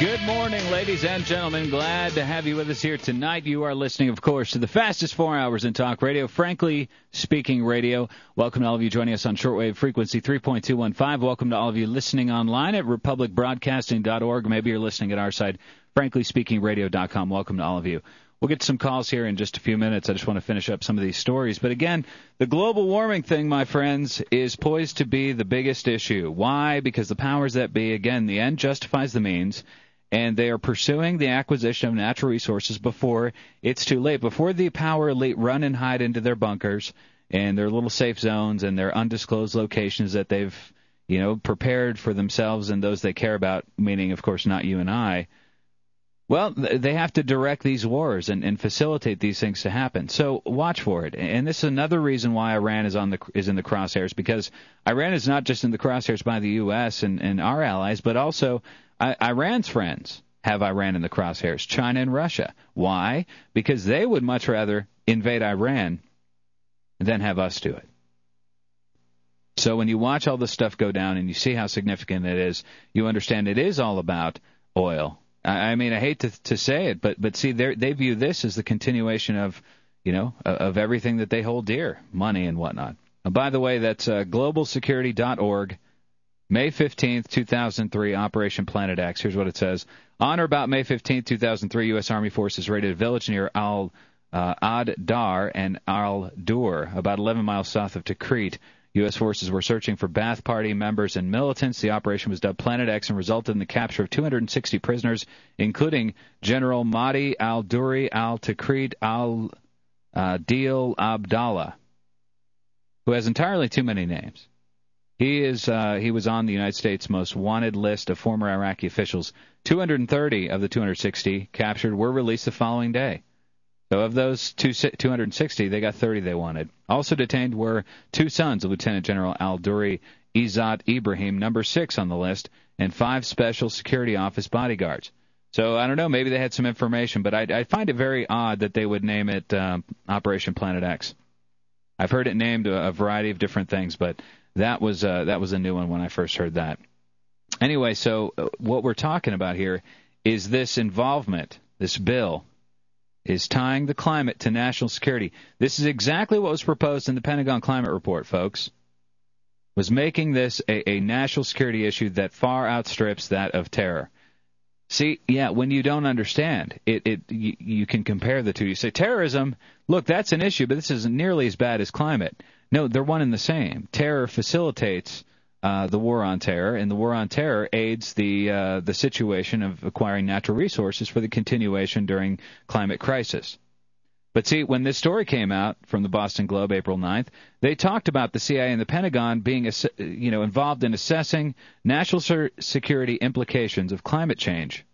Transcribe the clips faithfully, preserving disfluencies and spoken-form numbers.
Good morning, ladies and gentlemen. Glad to have you with us here tonight. You are listening, of course, to the fastest four hours in talk radio, Frankly Speaking Radio. Welcome to all of you joining us on shortwave frequency three point two one five. Welcome to all of you listening online at republic broadcasting dot org. Maybe you're listening at our site, frankly speaking radio dot com. Welcome to all of you. We'll get to some calls here in just a few minutes. I just want to finish up some of these stories. But again, the global warming thing, my friends, is poised to be the biggest issue. Why? Because the powers that be, again, the end justifies the means, and they are pursuing the acquisition of natural resources before it's too late, before the power elite run and hide into their bunkers and their little safe zones and their undisclosed locations that they've, you know, prepared for themselves and those they care about, meaning, of course, not you and I. Well, they have to direct these wars and, and facilitate these things to happen. So watch for it. And this is another reason why Iran is on the is in the crosshairs, because Iran is not just in the crosshairs by the U S and, and our allies, but also I, Iran's friends have Iran in the crosshairs, China and Russia. Why? Because they would much rather invade Iran than have us do it. So when you watch all this stuff go down and you see how significant it is, you understand it is all about oil. I mean, I hate to to say it, but but see, they they view this as the continuation of, you know, of everything that they hold dear, money and whatnot. And by the way, that's uh, global security dot org, May fifteenth, two thousand three, Operation Planet X. Here's what it says: on or about May fifteenth, two thousand three, U S. Army forces raided a village near Al uh, Ad Dar and Al Dur, about eleven miles south of Tikrit. U S forces were searching for Ba'ath Party members and militants. The operation was dubbed Planet X and resulted in the capture of two hundred sixty prisoners, including General Mahdi al-Duri al-Tikrit al-Dil Abdallah, who has entirely too many names. He is uh, he was on the United States' most wanted list of former Iraqi officials. two hundred thirty of the two hundred sixty captured were released the following day. So of those two hundred sixty, they got thirty they wanted. Also detained were two sons of Lieutenant General al-Duri, Izzat Ibrahim, number six on the list, and five Special Security Office bodyguards. So I don't know, maybe they had some information, but I, I find it very odd that they would name it um, Operation Planet X. I've heard it named a, a variety of different things, but that was uh, that was a new one when I first heard that. Anyway, so uh, what we're talking about here is this involvement, this bill, is tying the climate to national security. This is exactly what was proposed in the Pentagon Climate Report, folks, was making this a, a national security issue that far outstrips that of terror. See, yeah, when you don't understand, it, it you, you can compare the two. You say, terrorism, look, that's an issue, but this isn't nearly as bad as climate. No, they're one and the same. Terror facilitates Uh, the war on terror, and the war on terror aids the uh, the situation of acquiring natural resources for the continuation during climate crisis. But see, when this story came out from the Boston Globe April ninth, they talked about the C I A and the Pentagon being you know involved in assessing national security implications of climate change.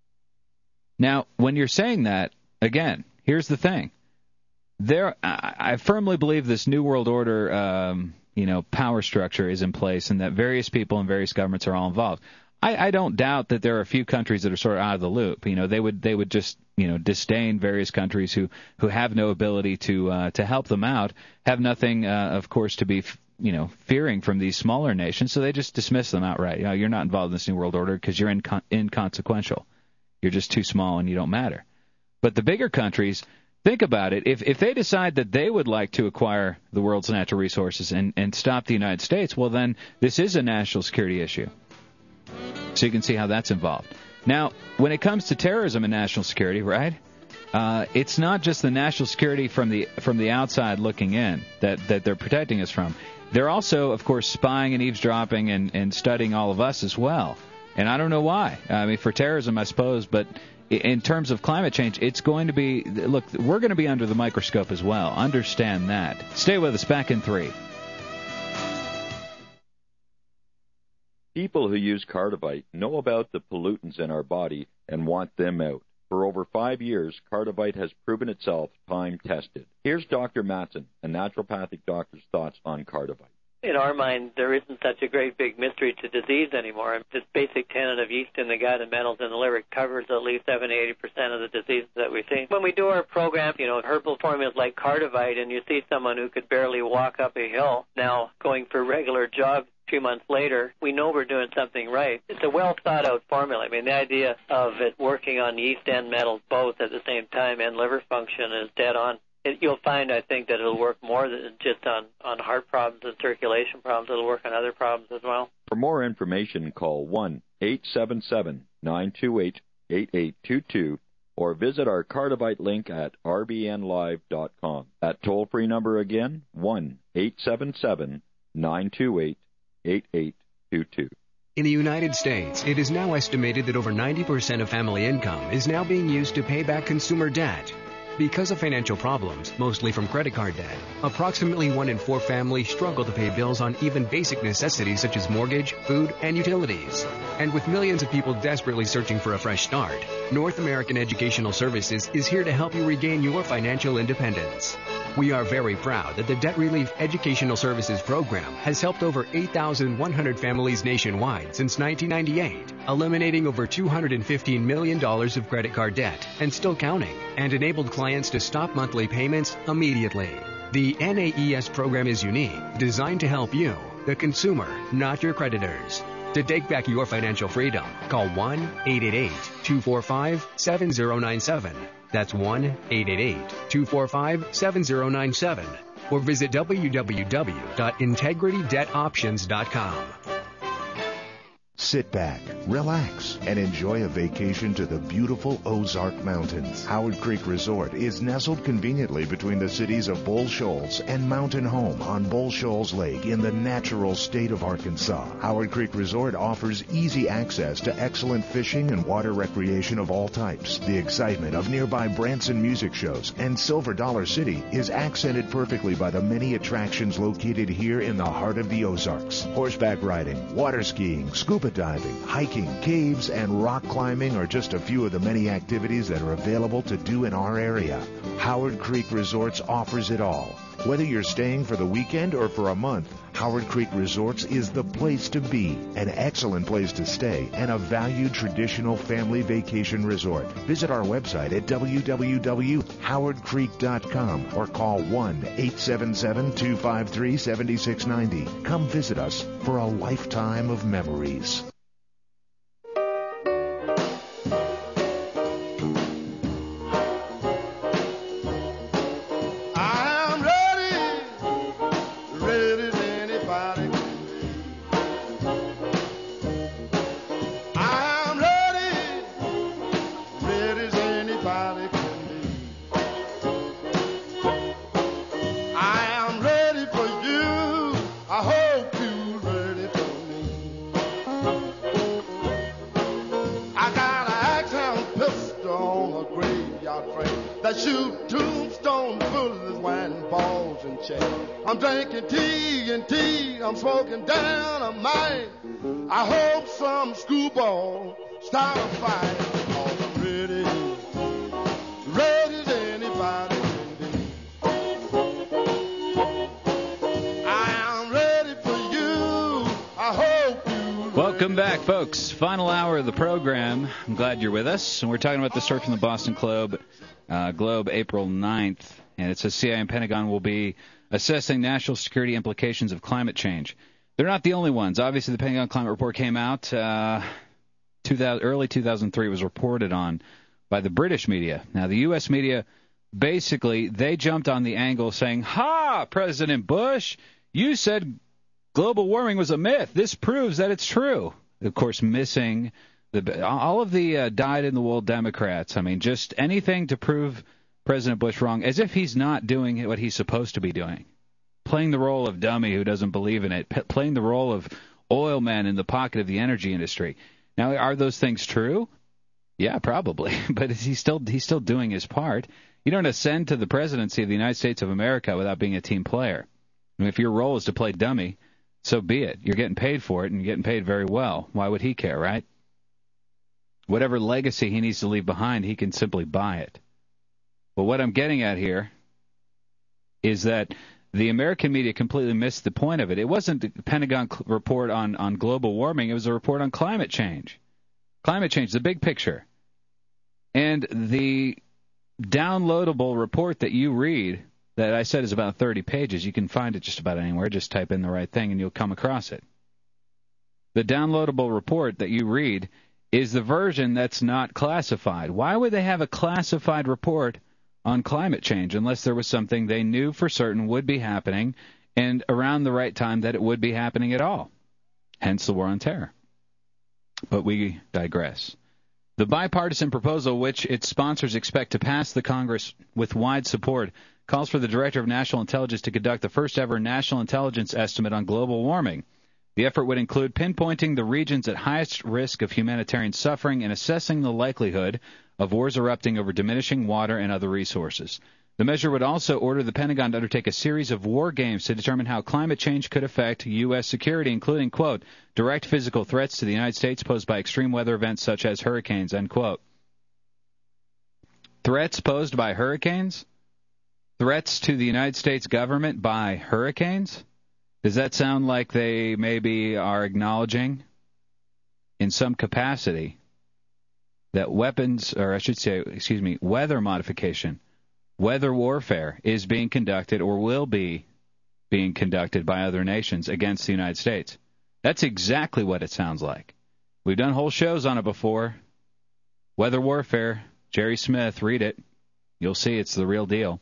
Now, when you're saying that, again, here's the thing. There, I, I firmly believe this New World Order um, you know, power structure is in place and that various people and various governments are all involved. I, I don't doubt that there are a few countries that are sort of out of the loop. You know, they would they would just, you know, disdain various countries who, who have no ability to uh, to help them out, have nothing, uh, of course, to be, you know, fearing from these smaller nations, so they just dismiss them outright. You know, you're not involved in this New World Order because you're incon- inconsequential. You're just too small and you don't matter. But the bigger countries, think about it. If if they decide that they would like to acquire the world's natural resources and, and stop the United States, well, then this is a national security issue. So you can see how that's involved. Now, when it comes to terrorism and national security, right, uh, it's not just the national security from the from the outside looking in that, that they're protecting us from. They're also, of course, spying and eavesdropping and, and studying all of us as well. And I don't know why. I mean, for terrorism, I suppose, but in terms of climate change, it's going to be, look, we're going to be under the microscope as well. Understand that. Stay with us. Back in three. People who use Cardivite know about the pollutants in our body and want them out. For over five years, Cardivite has proven itself time-tested. Here's Doctor Matson, a naturopathic doctor's thoughts on Cardivite. In our mind, there isn't such a great big mystery to disease anymore. This basic tenet of yeast in the gut and metals in the liver covers at least seventy to eighty percent of the diseases that we see. When we do our program, you know, herbal formulas like Cardivite, and you see someone who could barely walk up a hill now going for regular jogs few months later, we know we're doing something right. It's a well-thought-out formula. I mean, the idea of it working on yeast and metals both at the same time and liver function is dead on. It, you'll find, I think, that it'll work more than just on, on heart problems and circulation problems. It'll work on other problems as well. For more information, call one eight seven seven, nine two eight, eight eight two two or visit our Cardivite link at r b n live dot com. That toll-free number again, one eight seven seven, nine two eight, eight eight two two. In the United States, it is now estimated that over ninety percent of family income is now being used to pay back consumer debt. Because of financial problems, mostly from credit card debt, approximately one in four families struggle to pay bills on even basic necessities such as mortgage, food, and utilities. And with millions of people desperately searching for a fresh start, North American Educational Services is here to help you regain your financial independence. We are very proud that the Debt Relief Educational Services Program has helped over eight thousand one hundred families nationwide since nineteen ninety-eight, eliminating over two hundred fifteen million dollars of credit card debt and still counting, and enabled clients to stop monthly payments immediately. The N A E S program is unique, designed to help you, the consumer, not your creditors. To take back your financial freedom, call one eight eight eight, two four five, seven zero nine seven. That's one eight eight eight, two four five, seven zero nine seven. Or visit w w w dot integrity debt options dot com. Sit back, relax, and enjoy a vacation to the beautiful Ozark Mountains. Howard Creek Resort is nestled conveniently between the cities of Bull Shoals and Mountain Home on Bull Shoals Lake in the natural state of Arkansas. Howard Creek Resort offers easy access to excellent fishing and water recreation of all types. The excitement of nearby Branson music shows and Silver Dollar City is accented perfectly by the many attractions located here in the heart of the Ozarks. Horseback riding, water skiing, scuba diving, hiking, caves, and rock climbing are just a few of the many activities that are available to do in our area. Howard Creek Resorts offers it all. Whether you're staying for the weekend or for a month, Howard Creek Resorts is the place to be, an excellent place to stay, and a valued traditional family vacation resort. Visit our website at w w w dot howard creek dot com or call one eight seven seven, two five three, seven six nine zero. Come visit us for a lifetime of memories. Shoot tombstone bullets, wine balls and chain. I'm drinking tea and tea, I'm smoking dynamite. I hope some screwball start a fight. Oh, I'm ready, ready as anybody can be. I am ready for you, I hope you. Welcome back, folks. Final hour of the program. I'm glad you're with us. And we're talking about the story from the Boston Globe. Uh, Globe, April ninth, and it says C I A and Pentagon will be assessing national security implications of climate change. They're not the only ones. Obviously, the Pentagon Climate Report came out. Uh, two thousand, early two thousand three was reported on by the British media. Now, the U S media, basically, they jumped on the angle saying, ha, President Bush, you said global warming was a myth. This proves that it's true. Of course, missing The, all of the uh, dyed-in-the-wool Democrats, I mean, just anything to prove President Bush wrong, as if he's not doing what he's supposed to be doing. Playing the role of dummy who doesn't believe in it, p- playing the role of oil man in the pocket of the energy industry. Now, are those things true? Yeah, probably, but is he still he's still doing his part. You don't ascend to the presidency of the United States of America without being a team player. I mean, if your role is to play dummy, so be it. You're getting paid for it, and you're getting paid very well. Why would he care, right? Whatever legacy he needs to leave behind, he can simply buy it. But what I'm getting at here is that the American media completely missed the point of it. It wasn't the Pentagon report on, on global warming. It was a report on climate change. Climate change, the big picture. And the downloadable report that you read, that I said is about thirty pages, you can find it just about anywhere. Just type in the right thing and you'll come across it. the downloadable report that you read is the version that's not classified. Why would they have a classified report on climate change unless there was something they knew for certain would be happening and around the right time that it would be happening at all? Hence the war on terror. But we digress. The bipartisan proposal, which its sponsors expect to pass the Congress with wide support, calls for the Director of National Intelligence to conduct the first-ever national intelligence estimate on global warming. The effort would include pinpointing the regions at highest risk of humanitarian suffering and assessing the likelihood of wars erupting over diminishing water and other resources. The measure would also order the Pentagon to undertake a series of war games to determine how climate change could affect U S security, including, quote, direct physical threats to the United States posed by extreme weather events such as hurricanes, end quote. Threats posed by hurricanes? Threats to the United States government by hurricanes? Does that sound like they maybe are acknowledging in some capacity that weapons, or I should say, excuse me, weather modification, weather warfare is being conducted or will be being conducted by other nations against the United States? That's exactly what it sounds like. We've done whole shows on it before. Weather warfare, Jerry Smith, read it. You'll see it's the real deal.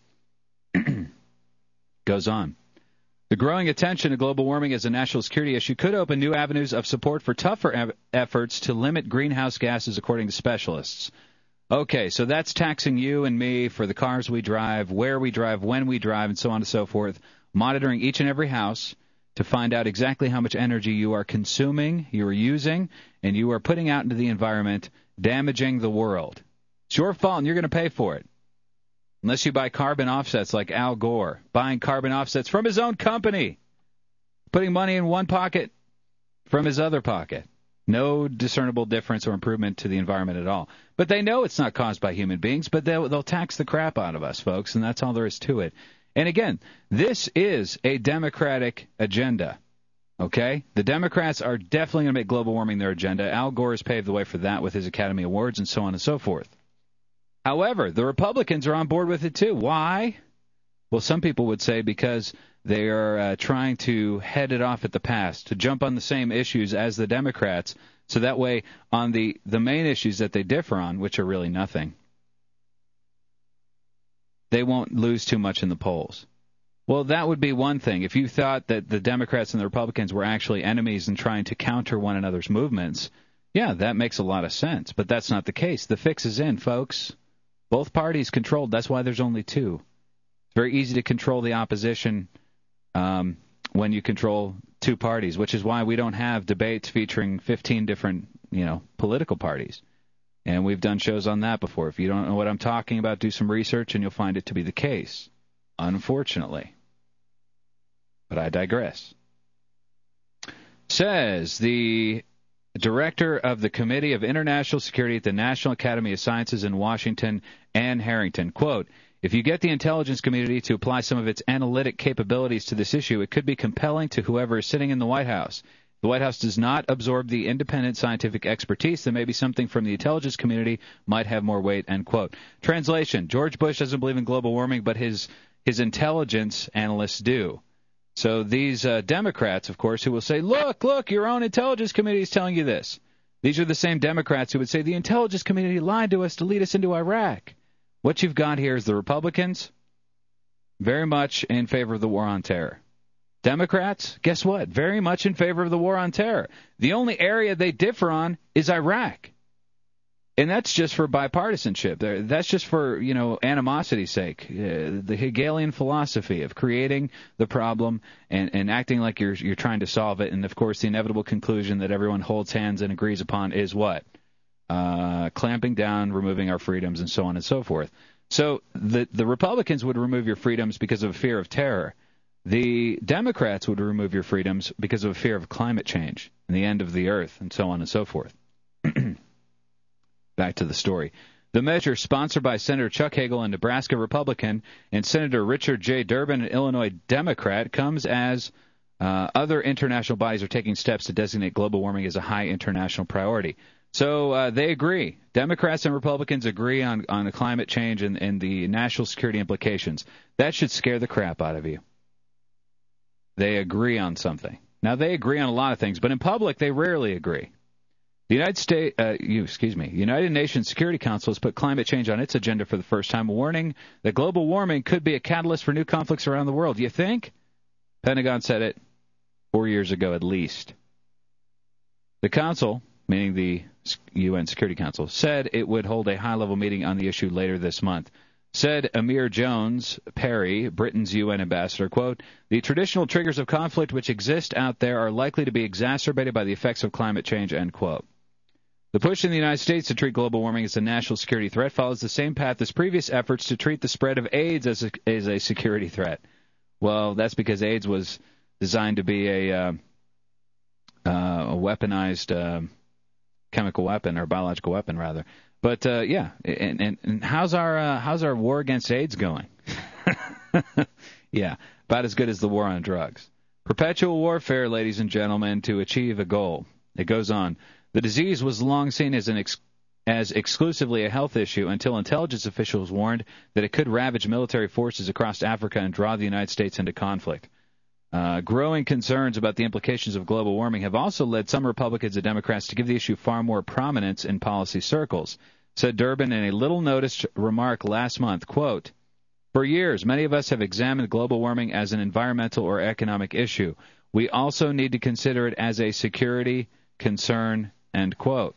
Goes on. The growing attention to global warming as a national security issue could open new avenues of support for tougher e- efforts to limit greenhouse gases, according to specialists. Okay, so that's taxing you and me for the cars we drive, where we drive, when we drive, and so on and so forth, monitoring each and every house to find out exactly how much energy you are consuming, you are using, and you are putting out into the environment, damaging the world. It's your fault, and you're going to pay for it. Unless you buy carbon offsets like Al Gore, buying carbon offsets from his own company, putting money in one pocket from his other pocket. No discernible difference or improvement to the environment at all. But they know it's not caused by human beings, but they'll, they'll tax the crap out of us, folks, and that's all there is to it. And again, this is a Democratic agenda, okay? The Democrats are definitely going to make global warming their agenda. Al Gore has paved the way for that with his Academy Awards and so on and so forth. However, the Republicans are on board with it too. Why? Well, some people would say because they are uh, trying to head it off at the pass, to jump on the same issues as the Democrats, so that way on the, the main issues that they differ on, which are really nothing, they won't lose too much in the polls. Well, that would be one thing. If you thought that the Democrats and the Republicans were actually enemies and trying to counter one another's movements, yeah, that makes a lot of sense. But that's not the case. The fix is in, folks. Both parties controlled. That's why there's only two. It's very easy to control the opposition um, when you control two parties, which is why we don't have debates featuring fifteen different, you know, political parties. And we've done shows on that before. If you don't know what I'm talking about, do some research and you'll find it to be the case, unfortunately. But I digress. Says the Director of the Committee of International Security at the National Academy of Sciences in Washington, Ann Harrington, quote, if you get the intelligence community to apply some of its analytic capabilities to this issue, it could be compelling to whoever is sitting in the White House. If the White House does not absorb the independent scientific expertise, then maybe something from the intelligence community might have more weight, end quote. Translation, George Bush doesn't believe in global warming, but his, his intelligence analysts do. So these uh, Democrats, of course, who will say, look, look, your own intelligence committee is telling you this. These are the same Democrats who would say the intelligence community lied to us to lead us into Iraq. What you've got here is the Republicans very much in favor of the war on terror. Democrats, guess what? Very much in favor of the war on terror. The only area they differ on is Iraq. And that's just for bipartisanship. That's just for, you know, animosity's sake. Uh, the Hegelian philosophy of creating the problem and, and acting like you're you're trying to solve it. And, of course, the inevitable conclusion that everyone holds hands and agrees upon is what? Uh, clamping down, removing our freedoms, and so on and so forth. So the, the Republicans would remove your freedoms because of a fear of terror. The Democrats would remove your freedoms because of a fear of climate change and the end of the earth and so on and so forth. Back to the story. The measure, sponsored by Senator Chuck Hagel, a Nebraska Republican, and Senator Richard J. Durbin, an Illinois Democrat, comes as uh, other international bodies are taking steps to designate global warming as a high international priority. So uh, they agree. Democrats and Republicans agree on, on the climate change and, and the national security implications. That should scare the crap out of you. They agree on something. Now, they agree on a lot of things, but in public, they rarely agree. The United States, uh, you, excuse me, United Nations Security Council has put climate change on its agenda for the first time, warning that global warming could be a catalyst for new conflicts around the world. You think? Pentagon said it four years ago at least. The Council, meaning the U N Security Council, said it would hold a high-level meeting on the issue later this month. Said Amir Jones Perry, Britain's U N ambassador, quote, the traditional triggers of conflict which exist out there are likely to be exacerbated by the effects of climate change, end quote. The push in the United States to treat global warming as a national security threat follows the same path as previous efforts to treat the spread of AIDS as a, as a security threat. Well, that's because AIDS was designed to be a, uh, uh, a weaponized uh, chemical weapon, or biological weapon, rather. But, uh, yeah, and, and, and how's our uh, how's our war against AIDS going? Yeah, about as good as the war on drugs. Perpetual warfare, ladies and gentlemen, to achieve a goal. It goes on. The disease was long seen as an ex- as exclusively a health issue until intelligence officials warned that it could ravage military forces across Africa and draw the United States into conflict. Uh, growing concerns about the implications of global warming have also led some Republicans and Democrats to give the issue far more prominence in policy circles, said Durbin in a little-noticed remark last month, quote, for years, many of us have examined global warming as an environmental or economic issue. We also need to consider it as a security concern, end quote.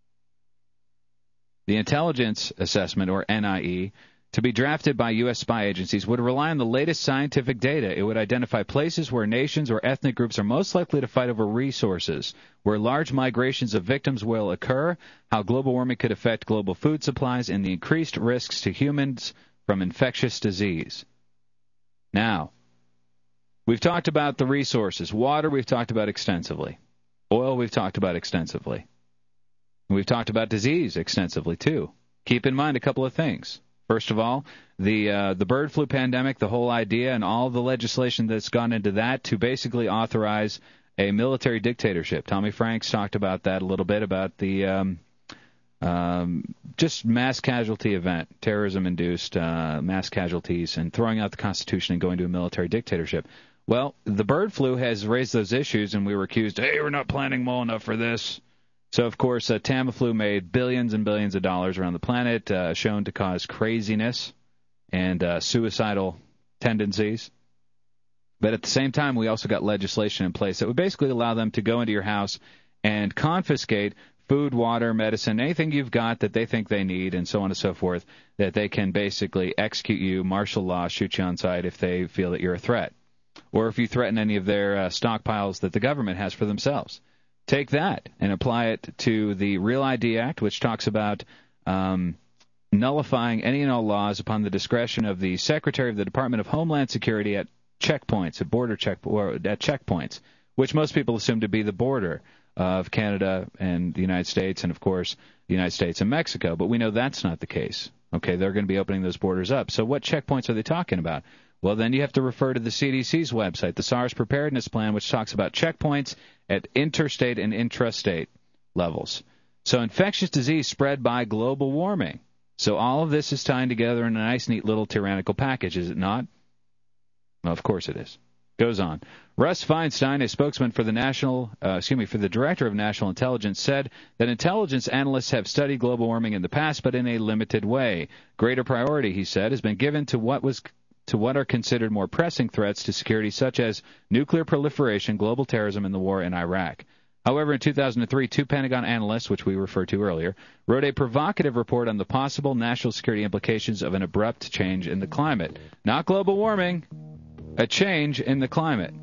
The intelligence assessment, or N I E, to be drafted by U S spy agencies would rely on the latest scientific data. It would identify places where nations or ethnic groups are most likely to fight over resources, where large migrations of victims will occur, how global warming could affect global food supplies, and the increased risks to humans from infectious disease. Now, we've talked about the resources. Water we've talked about extensively. Oil we've talked about extensively. We've talked about disease extensively, too. Keep in mind a couple of things. First of all, the uh, the bird flu pandemic, the whole idea and all the legislation that's gone into that to basically authorize a military dictatorship. Tommy Franks talked about that a little bit, about the um, um, just mass casualty event, terrorism-induced uh, mass casualties, and throwing out the Constitution and going to a military dictatorship. Well, the bird flu has raised those issues, and we were accused, hey, we're not planning well enough for this. So, of course, uh, Tamiflu made billions and billions of dollars around the planet, uh, shown to cause craziness and uh, suicidal tendencies. But at the same time, we also got legislation in place that would basically allow them to go into your house and confiscate food, water, medicine, anything you've got that they think they need, and so on and so forth, that they can basically execute you, martial law, shoot you on sight if they feel that you're a threat, or if you threaten any of their uh, stockpiles that the government has for themselves. Take that and apply it to the Real I D Act, which talks about um, nullifying any and all laws upon the discretion of the Secretary of the Department of Homeland Security at checkpoints, at border check or at checkpoints, which most people assume to be the border of Canada and the United States, and of course the United States and Mexico. But we know that's not the case. Okay, they're going to be opening those borders up. So what checkpoints are they talking about? Well, then you have to refer to the C D C's website, the SARS Preparedness Plan, which talks about checkpoints at interstate and intrastate levels. So infectious disease spread by global warming. So all of this is tying together in a nice, neat little tyrannical package, is it not? Well, of course it is. Goes on. Russ Feinstein, a spokesman for the national, uh, excuse me, for the Director of National Intelligence, said that intelligence analysts have studied global warming in the past, but in a limited way. Greater priority, he said, has been given to what was to what are considered more pressing threats to security, such as nuclear proliferation, global terrorism, and the war in Iraq. However, in two thousand three, two Pentagon analysts, which we referred to earlier, wrote a provocative report on the possible national security implications of an abrupt change in the climate. Not global warming, a change in the climate.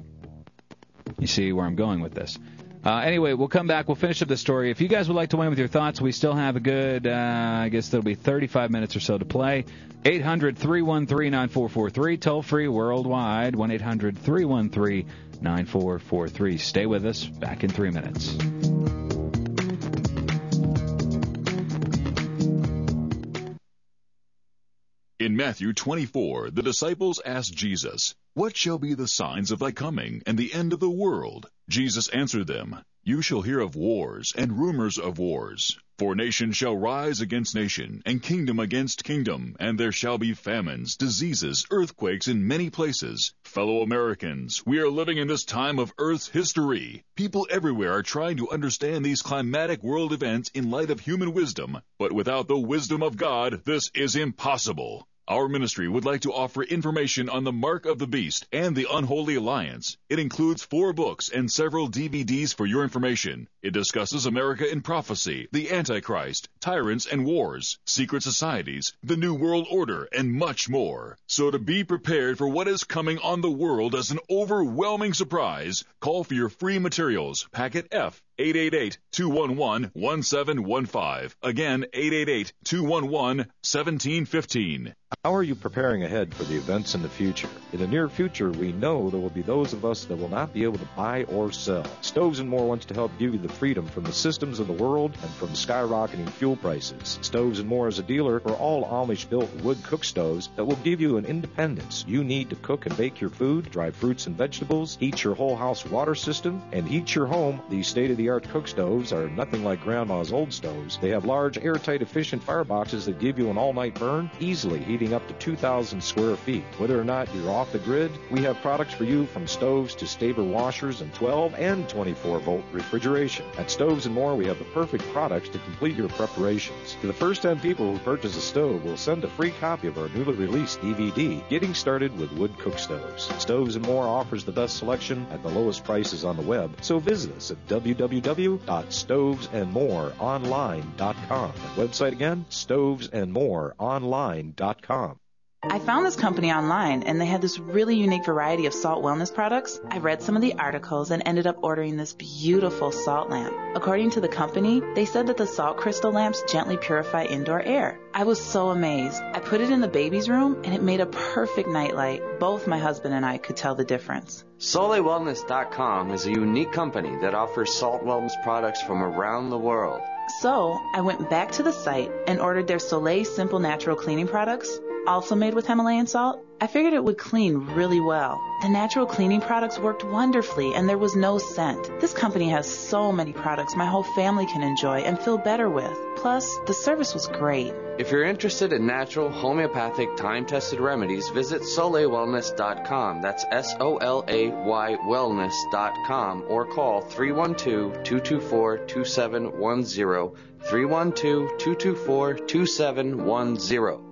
You see where I'm going with this. Uh, anyway, we'll come back. We'll finish up the story. If you guys would like to weigh in with your thoughts, we still have a good, uh, I guess there'll be thirty-five minutes or so to play. eight hundred, three one three, nine four four three, toll free worldwide, one eight hundred, three one three, nine four four three. Stay with us. Back in three minutes. In Matthew twenty-four, the disciples asked Jesus, "What shall be the signs of thy coming and the end of the world?" Jesus answered them, You shall hear of wars and rumors of wars. For nation shall rise against nation, and kingdom against kingdom, and there shall be famines, diseases, earthquakes in many places. Fellow Americans, we are living in this time of Earth's history. People everywhere are trying to understand these climatic world events in light of human wisdom, but without the wisdom of God, this is impossible. Our ministry would like to offer information on the Mark of the Beast and the Unholy Alliance. It includes four books and several D V Ds for your information. It discusses America in prophecy, the Antichrist, tyrants and wars, secret societies, the New World Order, and much more. So to be prepared for what is coming on the world as an overwhelming surprise, call for your free materials, packet F, eight eight eight, two one one, one seven one five. Again, eight eight eight, two one one, one seven one five. How are you preparing ahead for the events in the future? In the near future, we know there will be those of us that will not be able to buy or sell. Stoves and More wants to help give you the freedom from the systems of the world and from skyrocketing fuel prices. Stoves and More is a dealer for all Amish-built wood cook stoves that will give you an independence you need to cook and bake your food, dry fruits and vegetables, heat your whole house water system, and heat your home. These state-of-the-art cook stoves are nothing like Grandma's old stoves. They have large, airtight, efficient fireboxes that give you an all-night burn, easily heating up to two thousand square feet. Whether or not you're off the grid, we have products for you from stoves to Staber washers and twelve and twenty-four volt refrigeration. At Stoves and More, we have the perfect products to complete your preparations. To the first ten people who purchase a stove, we'll send a free copy of our newly released D V D, Getting Started with Wood Cook Stoves. Stoves and More offers the best selection at the lowest prices on the web, so visit us at w w w dot stoves and more online dot com. Website again, stoves and more online dot com. I found this company online, and they had this really unique variety of salt wellness products. I read some of the articles and ended up ordering this beautiful salt lamp. According to the company, they said that the salt crystal lamps gently purify indoor air. I was so amazed. I put it in the baby's room, and it made a perfect nightlight. Both my husband and I could tell the difference. Sole Wellness dot com is a unique company that offers salt wellness products from around the world. So I went back to the site and ordered their Soleil Simple Natural Cleaning products, also made with Himalayan salt. I figured it would clean really well. The natural cleaning products worked wonderfully, and there was no scent. This company has so many products my whole family can enjoy and feel better with. Plus, the service was great. If you're interested in natural, homeopathic, time-tested remedies, visit Soleil Wellness dot com. That's S O L A Y wellness dot com, or call three one two, two two four, two seven one zero, three one two, two two four, two seven one zero.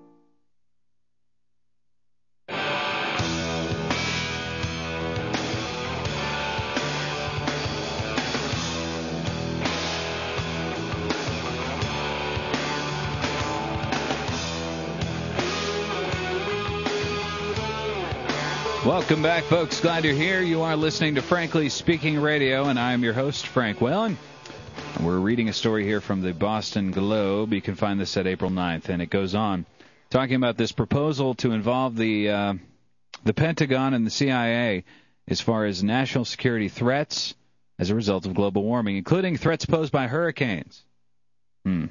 Welcome back, folks. Glad you're here. You are listening to Frankly Speaking Radio, and I'm your host, Frank Whalen. We're reading a story here from the Boston Globe. You can find this at April ninth, and it goes on talking about this proposal to involve the uh, the Pentagon and the C I A as far as national security threats as a result of global warming, including threats posed by hurricanes. Hmm.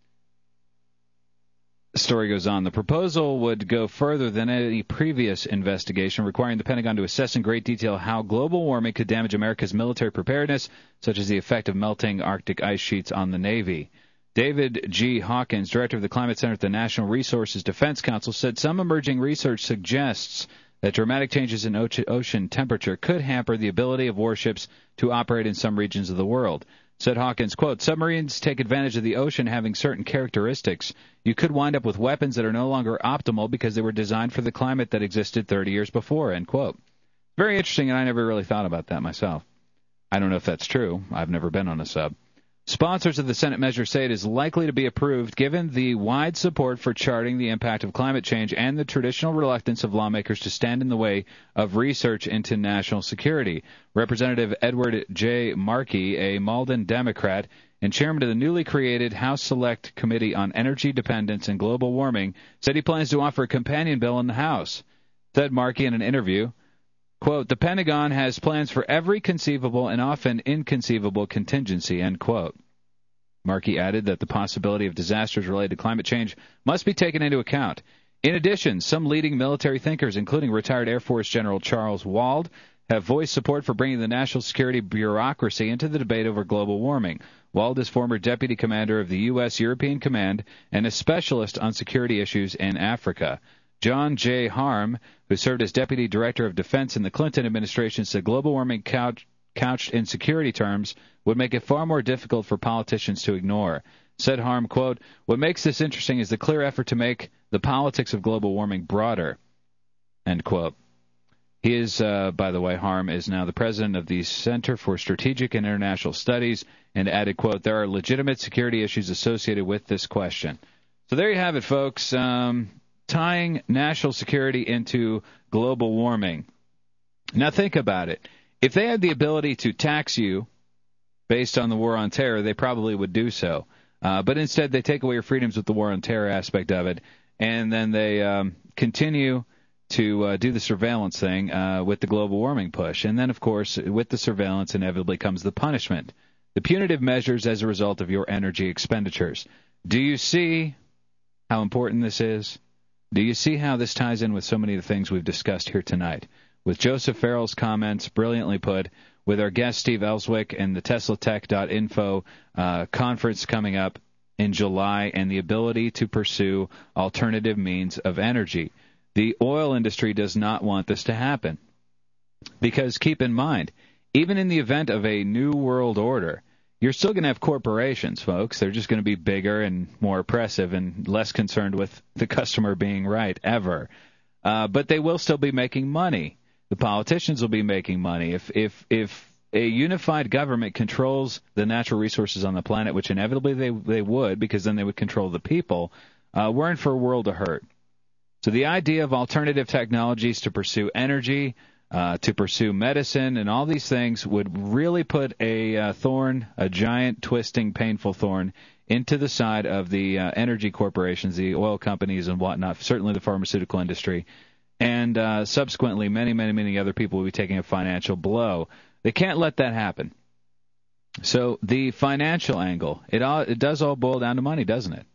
The story goes on. The proposal would go further than any previous investigation, requiring the Pentagon to assess in great detail how global warming could damage America's military preparedness, such as the effect of melting Arctic ice sheets on the Navy. David G. Hawkins, director of the Climate Center at the National Resources Defense Council, said some emerging research suggests that dramatic changes in ocean temperature could hamper the ability of warships to operate in some regions of the world. Said Hawkins, quote, submarines take advantage of the ocean having certain characteristics. You could wind up with weapons that are no longer optimal because they were designed for the climate that existed thirty years before, end quote. Very interesting, and I never really thought about that myself. I don't know if that's true. I've never been on a sub. Sponsors of the Senate measure say it is likely to be approved given the wide support for charting the impact of climate change and the traditional reluctance of lawmakers to stand in the way of research into national security. Representative Edward J. Markey, a Malden Democrat and chairman of the newly created House Select Committee on Energy Dependence and Global Warming, said he plans to offer a companion bill in the House. Said Markey in an interview, quote, the Pentagon has plans for every conceivable and often inconceivable contingency, end quote. Markey added that the possibility of disasters related to climate change must be taken into account. In addition, some leading military thinkers, including retired Air Force General Charles Wald, have voiced support for bringing the national security bureaucracy into the debate over global warming. Wald is former deputy commander of the U S European Command and a specialist on security issues in Africa. John J. Harm, who served as deputy director of defense in the Clinton administration, said global warming couch, couched in security terms would make it far more difficult for politicians to ignore. Said Harm, quote, "What makes this interesting is the clear effort to make the politics of global warming broader," end quote. He is, uh, by the way, Harm is now the president of the Center for Strategic and International Studies, and added, quote, "There are legitimate security issues associated with this question." So there you have it, folks, um, tying national security into global warming. Now think about it. If they had the ability to tax you based on the war on terror, they probably would do so. Uh, but instead, they take away your freedoms with the war on terror aspect of it, and then they um, continue to uh, do the surveillance thing uh, with the global warming push. And then, of course, with the surveillance inevitably comes the punishment, the punitive measures as a result of your energy expenditures. Do you see how important this is? Do you see how this ties in with so many of the things we've discussed here tonight? With Joseph Farrell's comments, brilliantly put, with our guest Steve Ellswick and the Tesla Tech dot info uh, conference coming up in July, and the ability to pursue alternative means of energy. The oil industry does not want this to happen. Because keep in mind, even in the event of a new world order, you're still going to have corporations, folks. They're just going to be bigger and more oppressive and less concerned with the customer being right, ever. Uh, but they will still be making money. The politicians will be making money. If if if a unified government controls the natural resources on the planet, which inevitably they they would, because then they would control the people, uh, we're in for a world of hurt. So the idea of alternative technologies to pursue energy, uh, to pursue medicine, and all these things would really put a uh, thorn, a giant, twisting, painful thorn, into the side of the uh, energy corporations, the oil companies and whatnot, certainly the pharmaceutical industry. And uh, subsequently, many, many, many other people will be taking a financial blow. They can't let that happen. So the financial angle, it all, it does all boil down to money, doesn't it?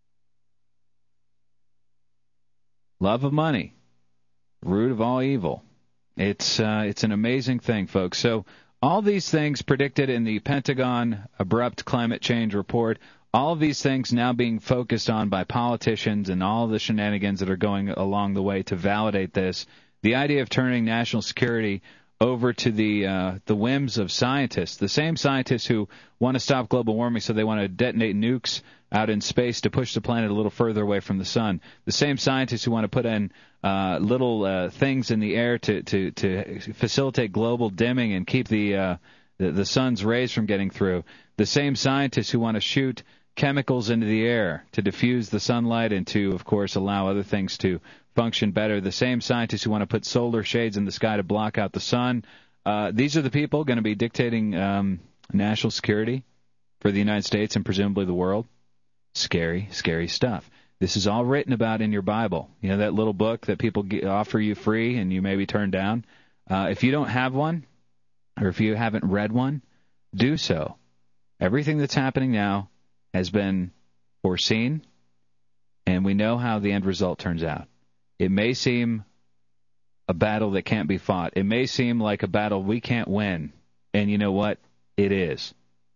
Love of money, root of all evil. It's uh, it's an amazing thing, folks. So all these things predicted in the Pentagon Abrupt Climate Change Report, all of these things now being focused on by politicians and all the shenanigans that are going along the way to validate this, the idea of turning national security over to the uh, the whims of scientists, the same scientists who want to stop global warming, so they want to detonate nukes out in space to push the planet a little further away from the sun, the same scientists who want to put in uh, little uh, things in the air to, to, to facilitate global dimming and keep the, uh, the the sun's rays from getting through, the same scientists who want to shoot chemicals into the air to diffuse the sunlight and to, of course, allow other things to function better. The same scientists who want to put solar shades in the sky to block out the sun. Uh, these are the people going to be dictating um, national security for the United States and presumably the world. Scary, scary stuff. This is all written about in your Bible. You know, that little book that people get, offer you free and you maybe turn down. Uh, if you don't have one, or if you haven't read one, do so. Everything that's happening now has been foreseen, and we know how the end result turns out. It may seem a battle that can't be fought. It may seem like a battle we can't win, and you know what? It is.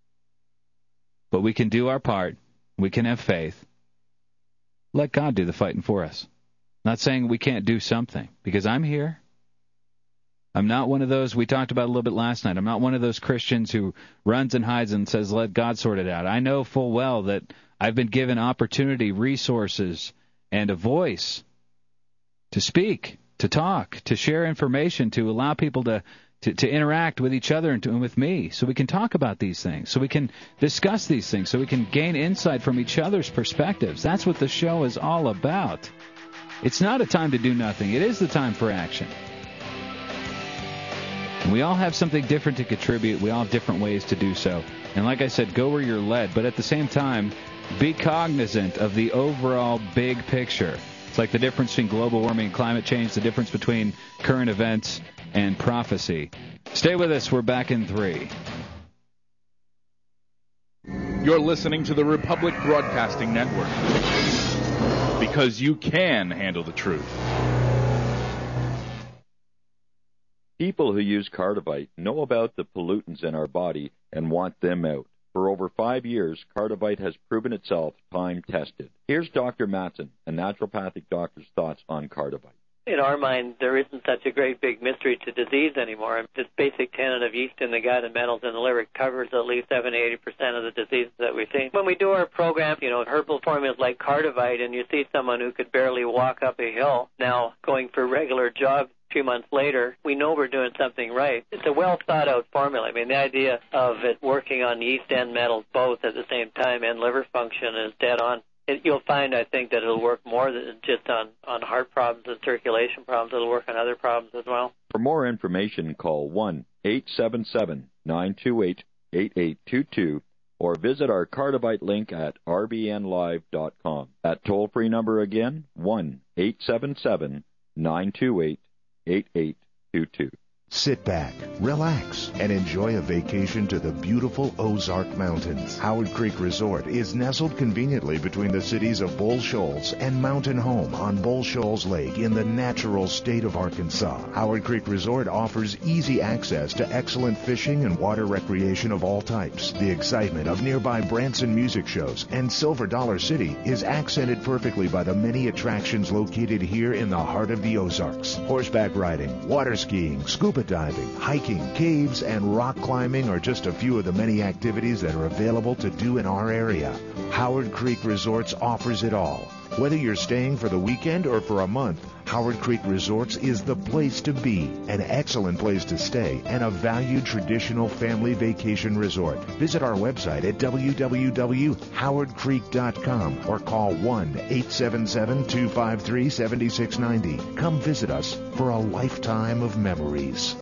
But we can do our part. We can have faith. Let God do the fighting for us. Not saying we can't do something, because I'm here. I'm not one of those, we talked about a little bit last night, I'm not one of those Christians who runs and hides and says, let God sort it out. I know full well that I've been given opportunity, resources, and a voice to speak, to talk, to share information, to allow people to, to, to interact with each other and, to, and with me, so we can talk about these things, so we can discuss these things, so we can gain insight from each other's perspectives. That's what the show is all about. It's not a time to do nothing. It is the time for action. And we all have something different to contribute. We all have different ways to do so. And like I said, go where you're led, but at the same time, be cognizant of the overall big picture. It's like the difference between global warming and climate change, the difference between current events and prophecy. Stay with us. We're back in three. You're listening to the Republic Broadcasting Network, because you can handle the truth. People who use Cardivite know about the pollutants in our body and want them out. For over five years, Cardivite has proven itself time-tested. Here's Doctor Matson, a naturopathic doctor's thoughts on Cardivite. In our mind, there isn't such a great big mystery to disease anymore. This basic tenet of yeast in the gut and metals in the liver covers at least seventy to eighty percent of the diseases that we see. When we do our program, you know, herbal formulas like Cardivite, and you see someone who could barely walk up a hill now going for regular jogs a few months later, we know we're doing something right. It's a well-thought-out formula. I mean, the idea of it working on yeast and metals both at the same time and liver function is dead on. It, you'll find, I think, that it'll work more than just on, on heart problems and circulation problems. It'll work on other problems as well. For more information, call one eight seven seven, nine two eight, eight eight two two or visit our Cardivite link at r b n live dot com. That toll-free number again, one eight seven seven, nine two eight, eight eight two two. Sit back, relax, and enjoy a vacation to the beautiful Ozark Mountains. Howard Creek Resort is nestled conveniently between the cities of Bull Shoals and Mountain Home on Bull Shoals Lake in the natural state of Arkansas. Howard Creek Resort offers easy access to excellent fishing and water recreation of all types. The excitement of nearby Branson music shows and Silver Dollar City is accented perfectly by the many attractions located here in the heart of the Ozarks. Horseback riding, water skiing, scuba diving, hiking, caves, and rock climbing are just a few of the many activities that are available to do in our area. Howard Creek Resorts offers it all. Whether you're staying for the weekend or for a month, Howard Creek Resorts is the place to be, an excellent place to stay, and a valued traditional family vacation resort. Visit our website at w w w dot howard creek dot com or call one eight seven seven, two five three, seven six nine zero. Come visit us for a lifetime of memories.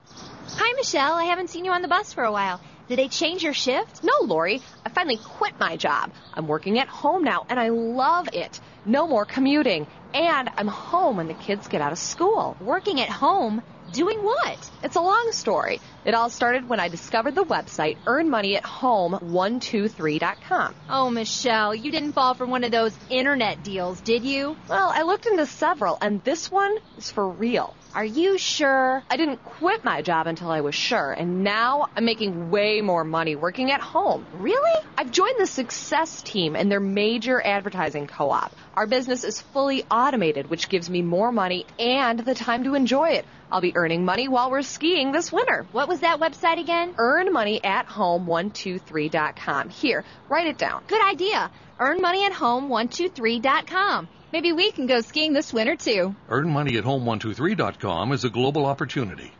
Hi, Michelle. I haven't seen you on the bus for a while. Did they change your shift? No, Lori. I finally quit my job. I'm working at home now, and I love it. No more commuting. And I'm home when the kids get out of school. Working at home? Doing what? It's a long story. It all started when I discovered the website earn money at home one two three dot com. Oh, Michelle, you didn't fall for one of those internet deals, did you? Well, I looked into several, and this one is for real. Are you sure? I didn't quit my job until I was sure, and now I'm making way more money working at home. Really? I've joined the Success Team and their major advertising co-op. Our business is fully automated, which gives me more money and the time to enjoy it. I'll be earning money while we're skiing this winter. What was that website again? earn money at home one two three dot com. Here, write it down. Good idea. earn money at home one two three dot com. Maybe we can go skiing this winter, too. earn money at home one two three dot com is a global opportunity.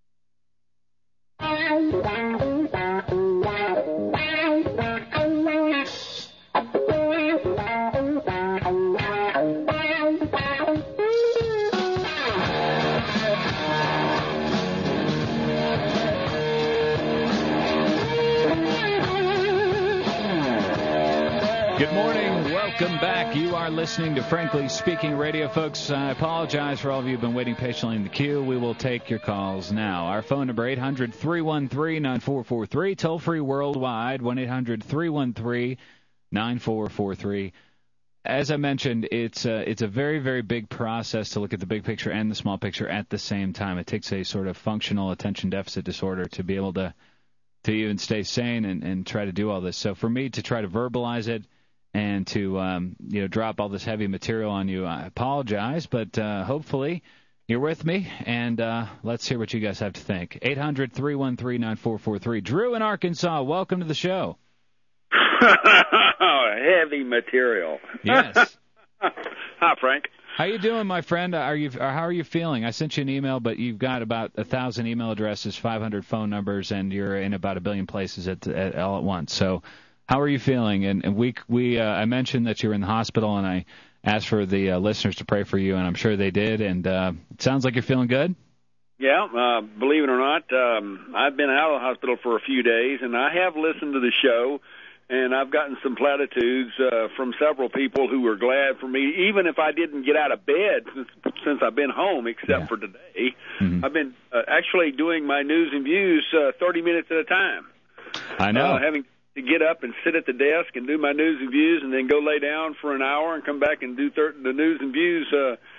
Good morning. Welcome back. You are listening to Frankly Speaking Radio, folks. I apologize for all of you who've been waiting patiently in the queue. We will take your calls now. Our phone number, eight hundred, three one three, nine four four three. Toll-free worldwide, one eight hundred, three one three, nine four four three. As I mentioned, it's a, it's a very, very big process to look at the big picture and the small picture at the same time. It takes a sort of functional attention deficit disorder to be able to, to even stay sane and, and try to do all this. So for me to try to verbalize it, and to um, you know drop all this heavy material on you, I apologize, but uh, hopefully you're with me, and uh, let's hear what you guys have to think. eight hundred, three one three, nine four four three. Drew in Arkansas, welcome to the show. Heavy material. Yes. Hi, Frank. How you doing, my friend? Are you? Or how are you feeling? I sent you an email, but you've got about a thousand email addresses, five hundred phone numbers, and you're in about a billion places at, at all at once. So. How are you feeling? And, and we, we, uh, I mentioned that you were in the hospital, and I asked for the uh, listeners to pray for you, and I'm sure they did. And uh, it sounds like you're feeling good. Yeah, uh, believe it or not, um, I've been out of the hospital for a few days, and I have listened to the show, and I've gotten some platitudes uh, from several people who were glad for me, even if I didn't get out of bed since, since I've been home, except yeah. for today. Mm-hmm. I've been uh, actually doing my news and views uh, thirty minutes at a time. I know. Uh, having to get up and sit at the desk and do my news and views and then go lay down for an hour and come back and do thir- the news and views uh,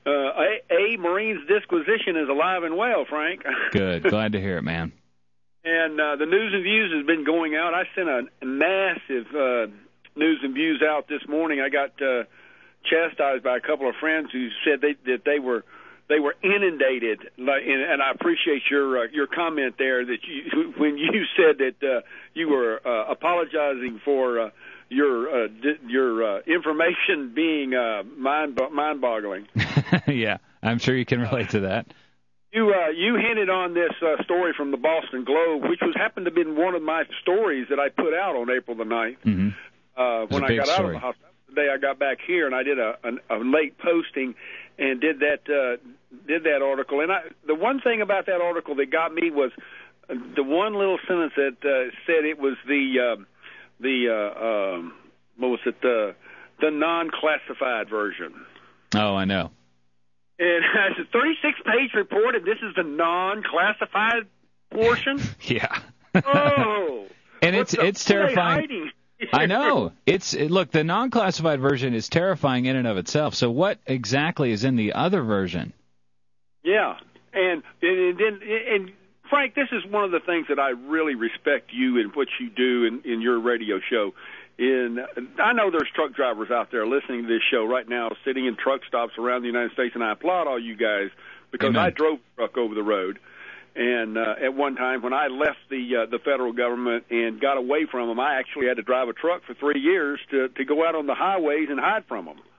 Uh, a, a Marine's disquisition is alive and well, Frank. Good. Glad to hear it, man. And uh, the News and Views has been going out. I sent a massive uh, News and Views out this morning. I got uh, chastised by a couple of friends who said they, that they were they were inundated. And I appreciate your uh, your comment there that you, when you said that uh, you were uh, apologizing for uh, your uh, di- your uh, information being uh, mind mind boggling. Yeah, I'm sure you can relate to that. You uh, you hinted on this uh, story from the Boston Globe, which was happened to have been one of my stories that I put out on April the ninth. Mm-hmm. Uh, when I got story. out of the hospital, the day I got back here, and I did a, a, a late posting and did that uh, did that article. And I, the one thing about that article that got me was the one little sentence that uh, said it was the uh, the uh, um, what was it the the non-classified version. Oh, I know. And it's a thirty-six page report, and this is the non-classified portion? Yeah. Oh. And it's the, it's terrifying. I know. It's it, look, the non-classified version is terrifying in and of itself. So what exactly is in the other version? Yeah. And and and, and Frank, this is one of the things that I really respect you and what you do in, in your radio show. In, I know there's truck drivers out there listening to this show right now, sitting in truck stops around the United States, and I applaud all you guys because Amen. I drove a truck over the road. And uh, at one time, when I left the uh, the federal government and got away from them, I actually had to drive a truck for three years to to go out on the highways and hide from them.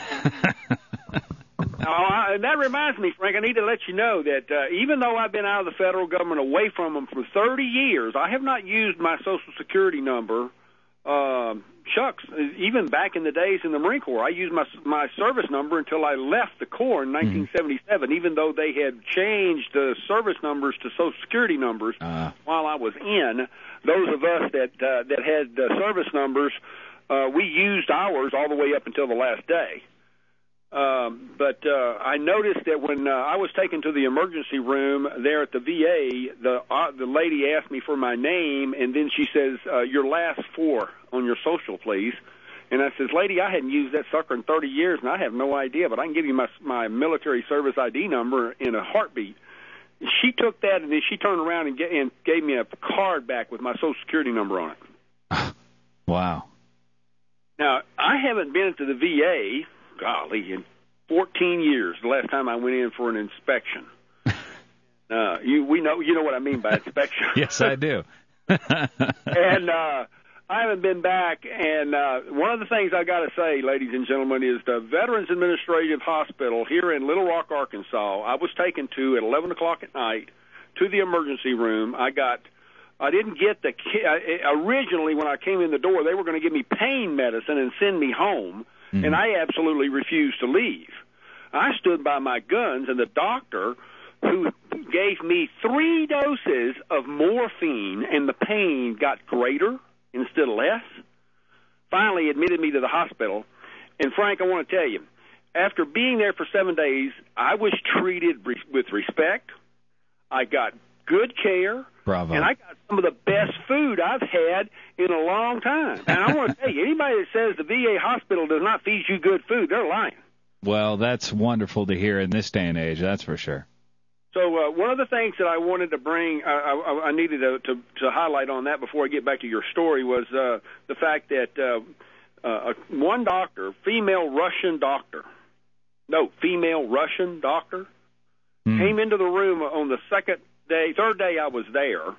Now, I, and that reminds me, Frank, I need to let you know that uh, even though I've been out of the federal government away from them for thirty years, I have not used my Social Security number. Um, shucks, even back in the days in the Marine Corps, I used my my service number until I left the Corps in nineteen seventy-seven, mm-hmm. even though they had changed the service numbers to Social Security numbers uh. while I was in. Those of us that uh, that had uh, service numbers, uh, we used ours all the way up until the last day. Um, but uh, I noticed that when uh, I was taken to the emergency room there at the V A, the uh, the lady asked me for my name, and then she says, uh, your last four on your social, please. And I says, lady, I hadn't used that sucker in thirty years, and I have no idea, but I can give you my my military service I D number in a heartbeat. She took that, and then she turned around and, get, and gave me a card back with my Social Security number on it. Wow. Now, I haven't been to the V A, golly, in fourteen years, the last time I went in for an inspection. Uh, you, we know, you know what I mean by inspection. Yes, I do. And uh, I haven't been back, and uh, one of the things I got to say, ladies and gentlemen, is the Veterans Administrative Hospital here in Little Rock, Arkansas, I was taken to at eleven o'clock at night to the emergency room. I got, I didn't get the, originally when I came in the door, they were going to give me pain medicine and send me home. Mm-hmm. And I absolutely refused to leave. I stood by my guns, and the doctor, who gave me three doses of morphine, and the pain got greater instead of less, finally admitted me to the hospital. And, Frank, I want to tell you, after being there for seven days, I was treated re- with respect. I got good care. Bravo. And I got some of the best food I've had in a long time. And I want to tell you, anybody that says the V A hospital does not feed you good food, they're lying. Well, that's wonderful to hear in this day and age, that's for sure. So uh, one of the things that I wanted to bring, uh, I, I needed to, to, to highlight on that before I get back to your story, was uh, the fact that uh, uh, one doctor, female Russian doctor, no, female Russian doctor, mm. came into the room on the second day, third day I was there,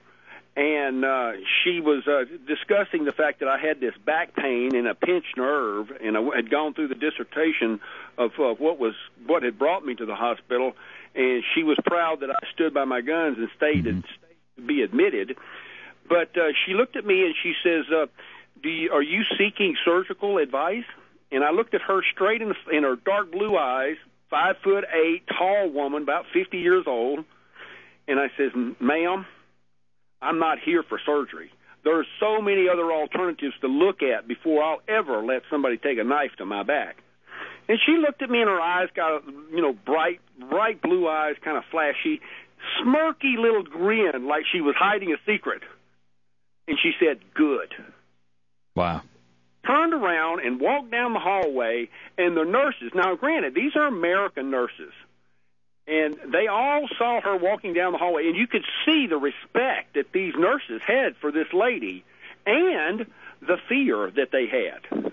and uh, she was uh, discussing the fact that I had this back pain and a pinched nerve, and I had gone through the dissertation of uh, what was what had brought me to the hospital, and she was proud that I stood by my guns and stayed, mm-hmm. stayed to be admitted. But uh, she looked at me and she says, uh, "Do you, are you seeking surgical advice?" And I looked at her straight in, the, in her dark blue eyes, five foot eight, tall woman, about fifty years old. And I says, ma'am, I'm not here for surgery. There are so many other alternatives to look at before I'll ever let somebody take a knife to my back. And she looked at me, and her eyes got, you know, bright, bright blue eyes, kind of flashy, smirky little grin like she was hiding a secret. And she said, good. Wow. turned around and walked down the hallway, and the nurses, now granted, these are American nurses, and they all saw her walking down the hallway, and you could see the respect that these nurses had for this lady and the fear that they had.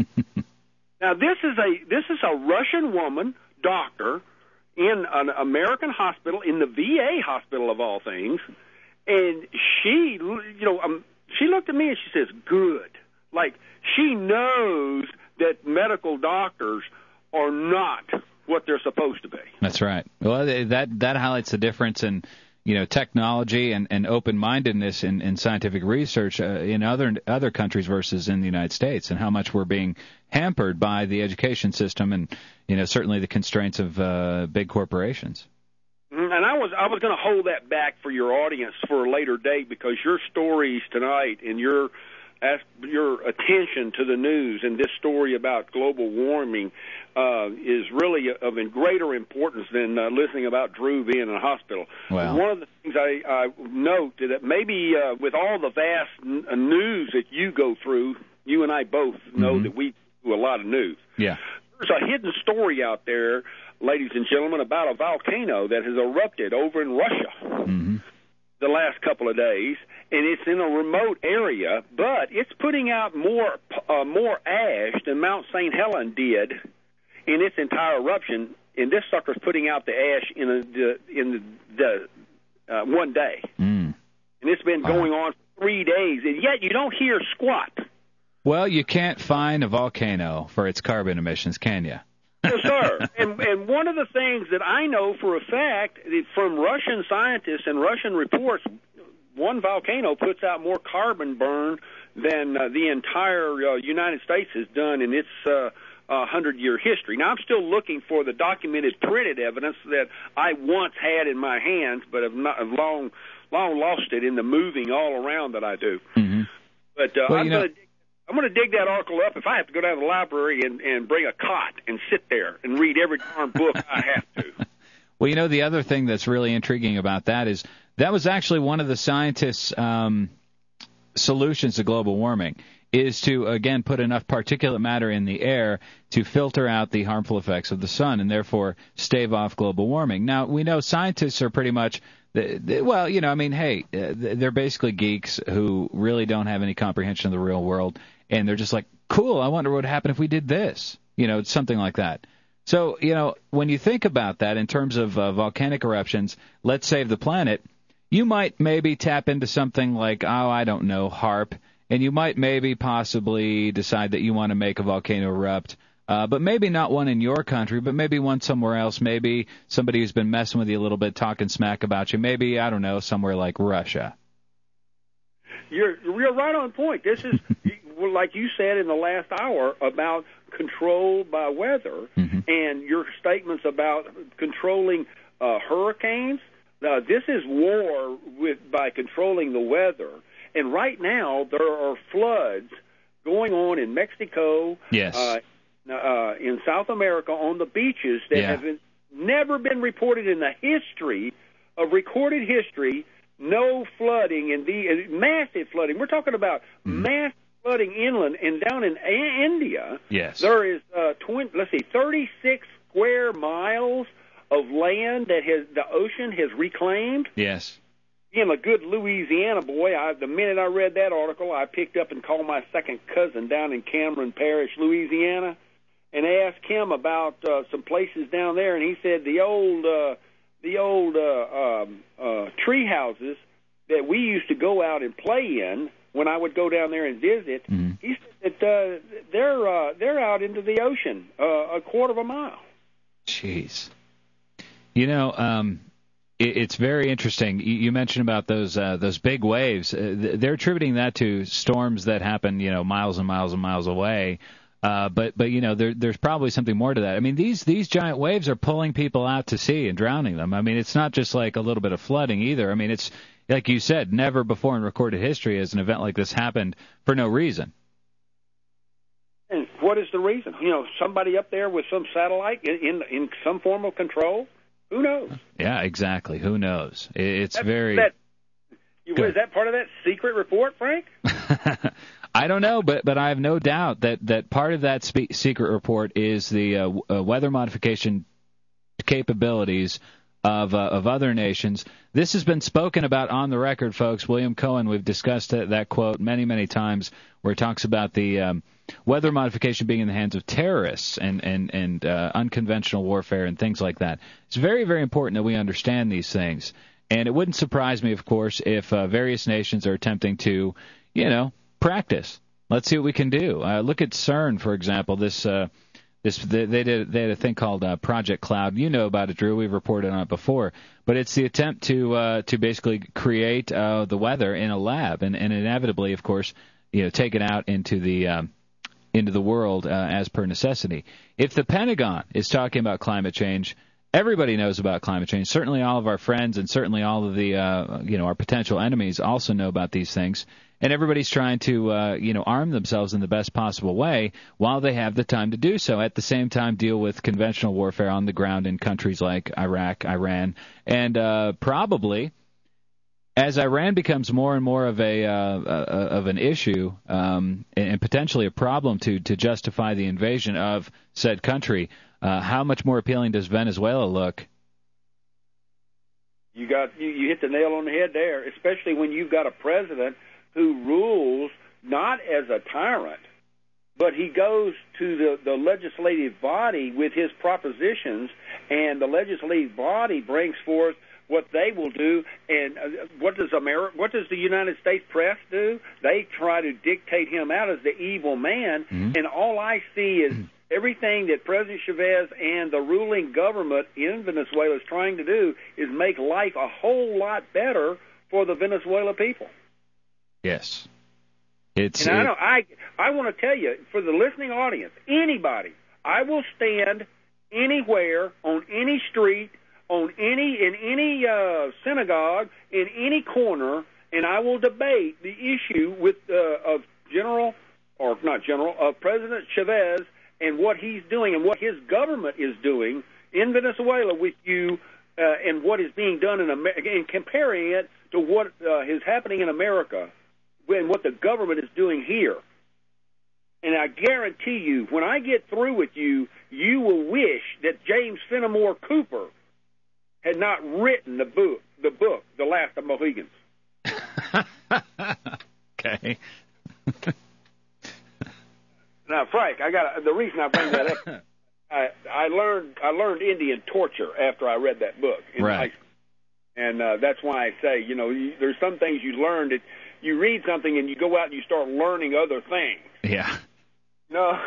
Now, this is a this is a Russian woman, doctor, in an American hospital, in the V A hospital of all things, and she, you know, um, she looked at me and she says, good. Like, she knows that medical doctors are not what they're supposed to be. That's right. Well, that that highlights the difference in, you know, technology and, and open-mindedness in, in scientific research uh, in other other countries versus in the United States, and how much we're being hampered by the education system and, you know, certainly the constraints of uh, big corporations. And I was I was going to hold that back for your audience for a later date, because your stories tonight and your Ask your attention to the news and this story about global warming uh, is really of greater importance than uh, listening about Drew being in a hospital. Wow. One of the things I, I note is that maybe uh, with all the vast n- news that you go through, you and I both know mm-hmm. that we do a lot of news. Yeah. There's a hidden story out there, ladies and gentlemen, about a volcano that has erupted over in Russia. Mm-hmm. The last couple of days, and it's in a remote area, but it's putting out more uh, more ash than Mount Saint Helens did in its entire eruption, and this sucker's putting out the ash in a, the, in the, the uh, one day. Mm. And it's been going on for three days, and yet you don't hear squat. Well, you can't fine a volcano for its carbon emissions, can you? Yes, sir. And, and one of the things that I know for a fact from Russian scientists and Russian reports, one volcano puts out more carbon burn than uh, the entire uh, United States has done in its uh, uh, hundred-year history. Now, I'm still looking for the documented printed evidence that I once had in my hands, but have, not, have long, long lost it in the moving all around that I do. Mm-hmm. But uh, well, I'm you know, going to I'm going to dig that article up if I have to go down to the library and, and bring a cot and sit there and read every darn book I have to. Well, you know, the other thing that's really intriguing about that is that was actually one of the scientists' um, solutions to global warming, is to, again, put enough particulate matter in the air to filter out the harmful effects of the sun and therefore stave off global warming. Now, we know scientists are pretty much, well, you know, I mean, hey, they're basically geeks who really don't have any comprehension of the real world, and they're just like, cool, I wonder what would happen if we did this, you know, something like that. So, you know, when you think about that in terms of uh, volcanic eruptions, let's save the planet, you might maybe tap into something like, oh, I don't know, HAARP, and you might maybe possibly decide that you want to make a volcano erupt, uh, but maybe not one in your country, but maybe one somewhere else, maybe somebody who's been messing with you a little bit, talking smack about you, maybe, I don't know, somewhere like Russia. You're, you're right on point. This is, like you said in the last hour, about control by weather, mm-hmm. and your statements about controlling uh, hurricanes. Uh, this is war with by controlling the weather. And right now there are floods going on in Mexico, yes, uh, uh, in South America on the beaches that yeah. have been, never been reported in the history of recorded history. No flooding in the uh, massive flooding. We're talking about mm-hmm. massive flooding inland and down in a- India. Yes, there is uh, twin, let's see, thirty-six square miles of land that has the ocean has reclaimed. Yes. I'm a good Louisiana boy. I, the minute I read that article, I picked up and called my second cousin down in Cameron Parish, Louisiana, and asked him about uh, some places down there. And he said the old, uh, the old uh, um, uh, tree houses that we used to go out and play in when I would go down there and visit. Mm-hmm. He said that uh, they're uh, they're out into the ocean uh, a quarter of a mile. Jeez. You know, um, it, it's very interesting. You, you mentioned about those uh, those big waves. Uh, they're attributing that to storms that happen, you know, miles and miles and miles away. Uh, but but you know, there, there's probably something more to that. I mean, these these giant waves are pulling people out to sea and drowning them. I mean, it's not just like a little bit of flooding either. I mean, it's like you said, never before in recorded history has an event like this happened for no reason. And what is the reason? You know, somebody up there with some satellite in in, in some form of control. Who knows? Yeah, exactly. Who knows? It's That's, very. That, is that part of that secret report, Frank? I don't know, but but I have no doubt that, that part of that spe- secret report is the uh, uh, weather modification capabilities of uh, of other nations. This has been spoken about on the record, folks. William Cohen, we've discussed that, that quote many, many times, where it talks about the um, weather modification being in the hands of terrorists and and and uh, unconventional warfare and things like that. It's very, very important that we understand these things. And it wouldn't surprise me, of course, if uh, various nations are attempting to, you know, practice. Let's see what we can do. Uh, look at CERN, for example. This, uh, this they, they did they had a thing called uh, Project Cloud. You know about it, Drew. We've reported on it before. But it's the attempt to uh, to basically create uh, the weather in a lab, and, and inevitably, of course, you know, take it out into the um, into the world uh, as per necessity. If the Pentagon is talking about climate change, everybody knows about climate change. Certainly all of our friends and certainly all of the, uh, you know, our potential enemies also know about these things. And everybody's trying to, uh, you know, arm themselves in the best possible way while they have the time to do so. At the same time, deal with conventional warfare on the ground in countries like Iraq, Iran, and uh, probably as Iran becomes more and more of a uh, uh, of an issue um, and potentially a problem to to justify the invasion of said country. Uh, how much more appealing does Venezuela look? You got you, you hit the nail on the head there, especially when you've got a president who rules not as a tyrant, but he goes to the, the legislative body with his propositions, and the legislative body brings forth what they will do. And uh, what does America, what does the United States press do? They try to dictate him out as the evil man, mm-hmm. and all I see is everything that President Chavez and the ruling government in Venezuela is trying to do is make life a whole lot better for the Venezuela people. Yes. It's, and I, it, know, I, I want to tell you, for the listening audience, anybody, I will stand anywhere, on any street, on any in any uh, synagogue, in any corner, and I will debate the issue with uh, of General, or not General, of President Chavez and what he's doing and what his government is doing in Venezuela with you, uh, and what is being done in America, and comparing it to what uh, is happening in America and what the government is doing here. And I guarantee you, when I get through with you, you will wish that James Fenimore Cooper had not written the book, the book, The Last of Mohegans. Okay. Now, Frank, I got the reason I bring that up. I, I learned I learned Indian torture after I read that book in right. high school, and uh, that's why I say, you know, you, there's some things you learn that you read something and you go out and you start learning other things. Yeah. No,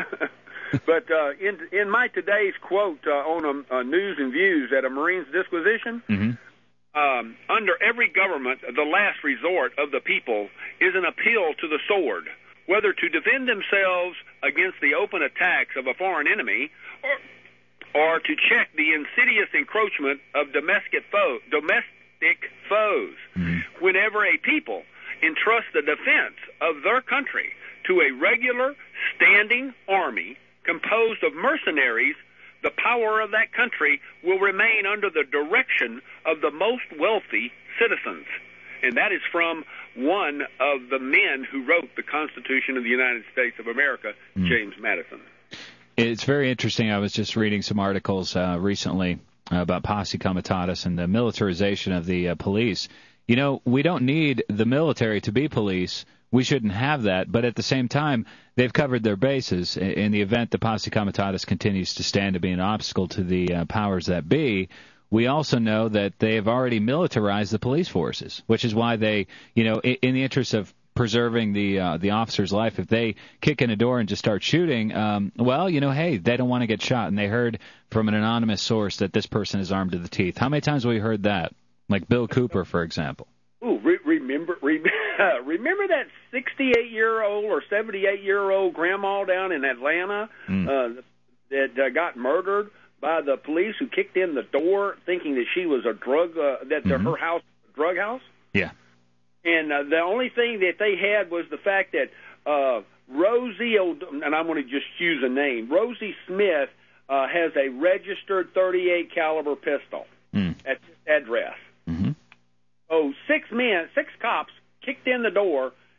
but uh, in in my today's quote uh, on a, a News and Views at a Marine's Disquisition, mm-hmm. um, under every government, the last resort of the people is an appeal to the sword, whether to defend themselves against the open attacks of a foreign enemy or or to check the insidious encroachment of domestic foe, domestic foes. Mm-hmm. Whenever a people entrust the defense of their country to a regular standing army composed of mercenaries, the power of that country will remain under the direction of the most wealthy citizens. And that is from one of the men who wrote the Constitution of the United States of America, mm. James Madison. It's very interesting. I was just reading some articles uh, recently uh, about posse comitatus and the militarization of the uh, police. You know, we don't need the military to be police. We shouldn't have that. But at the same time, they've covered their bases. In the event the posse comitatus continues to stand to be an obstacle to the uh, powers that be, we also know that they have already militarized the police forces, which is why they, you know, in, in the interest of preserving the uh, the officer's life, if they kick in a door and just start shooting, um, well, you know, hey, they don't want to get shot. And they heard from an anonymous source that this person is armed to the teeth. How many times have we heard that? Like Bill Cooper, for example. Ooh, re- remember, re- remember that sixty-eight-year-old or seventy-eight-year-old grandma down in Atlanta mm. uh, that uh, got murdered by the police who kicked in the door thinking that she was a drug, uh, that mm-hmm. her house was a drug house? Yeah. And uh, the only thing that they had was the fact that uh, Rosie, O'D- and I'm going to just use a name, Rosie Smith uh, has a registered thirty-eight caliber pistol mm. at this address. Mm-hmm. So six men, six cops kicked in the door